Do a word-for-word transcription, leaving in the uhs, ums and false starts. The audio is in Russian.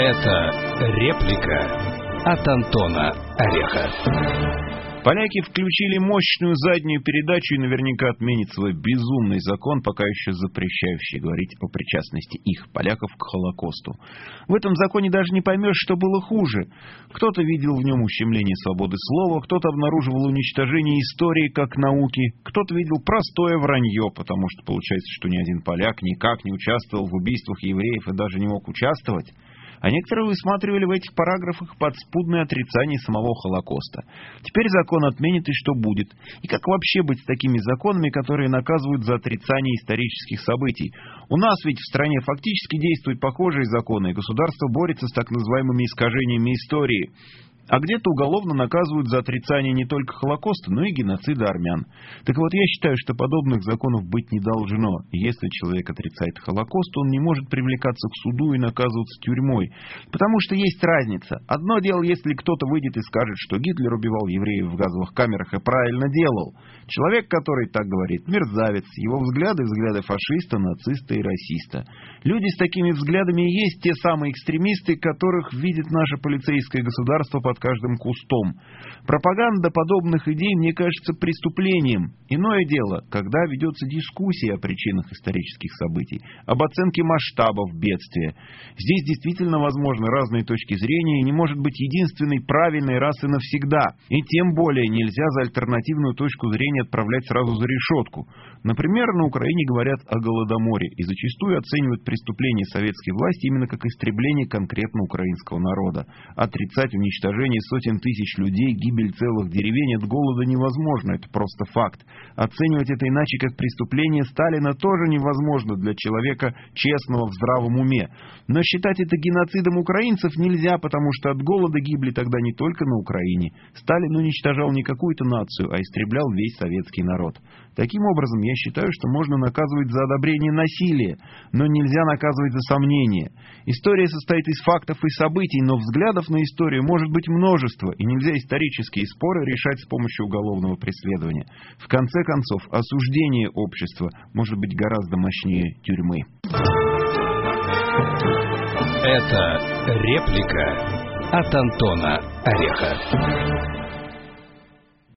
Это реплика от Антона Орехова. Поляки включили мощную заднюю передачу и наверняка отменят свой безумный закон, пока еще запрещающий говорить о причастности их, поляков, к Холокосту. В этом законе даже не поймешь, что было хуже. Кто-то видел в нем ущемление свободы слова, кто-то обнаруживал уничтожение истории как науки, кто-то видел простое вранье, потому что получается, что ни один поляк никак не участвовал в убийствах евреев и даже не мог участвовать. А некоторые высматривали в этих параграфах подспудное отрицание самого Холокоста. Теперь закон отменит, и что будет? И как вообще быть с такими законами, которые наказывают за отрицание исторических событий? У нас ведь в стране фактически действуют похожие законы, и государство борется с так называемыми искажениями истории. А где-то уголовно наказывают за отрицание не только Холокоста, но и геноцида армян. Так вот, я считаю, что подобных законов быть не должно. Если человек отрицает Холокост, он не может привлекаться к суду и наказываться тюрьмой. Потому что есть разница. Одно дело, если кто-то выйдет и скажет, что Гитлер убивал евреев в газовых камерах и правильно делал. Человек, который так говорит, мерзавец. Его взгляды – взгляды фашиста, нациста и расиста. Люди с такими взглядами и есть те самые экстремисты, которых видит наше полицейское государство под каждым кустом. Пропаганда подобных идей мне кажется преступлением. Иное дело, когда ведется дискуссия о причинах исторических событий, об оценке масштабов бедствия. Здесь действительно возможны разные точки зрения, и не может быть единственной правильной раз и навсегда. И тем более нельзя за альтернативную точку зрения отправлять сразу за решетку. Например, на Украине говорят о Голодоморе и зачастую оценивают преступления советской власти именно как истребление конкретно украинского народа. Отрицать уничтожение сотен тысяч людей, гибель целых деревень от голода невозможно, это просто факт. Оценивать это иначе как преступление Сталина тоже невозможно для человека честного в здравом уме. Но считать это геноцидом украинцев нельзя, потому что от голода гибли тогда не только на Украине. Сталин уничтожал не какую-то нацию, а истреблял весь советский народ. Таким образом, я считаю, что можно наказывать за одобрение насилия, но нельзя наказывать за сомнения. История состоит из фактов и событий, но взглядов на историю может быть множество, и нельзя исторические споры решать с помощью уголовного преследования. В конце концов, осуждение общества может быть гораздо мощнее тюрьмы. Это реплика от Антона Орехова.